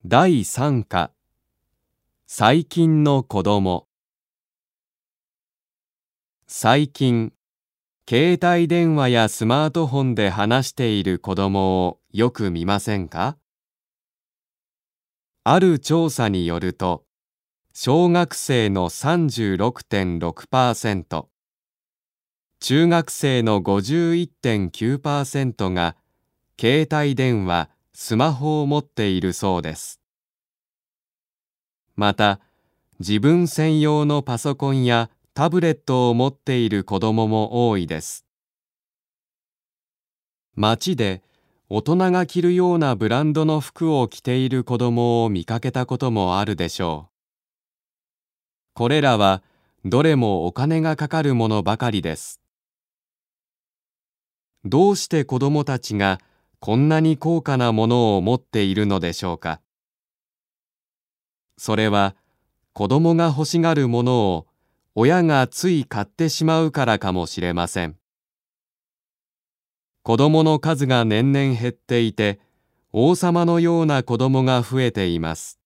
第3課、最近の子供。最近、携帯電話やスマートフォンで話している子供をよく見ませんか？ある調査によると、小学生の 36.6%、中学生の 51.9% が携帯電話、スマホを持っているそうです。また、自分専用のパソコンやタブレットを持っている子どもも多いです。街で大人が着るようなブランドの服を着ている子どもを見かけたこともあるでしょう。これらはどれもお金がかかるものばかりです。どうして子どもたちがこんなに高価なものを持っているのでしょうか。それは子どもが欲しがるものを親がつい買ってしまうからかもしれません。子どもの数が年々減っていて、王様のような子どもが増えています。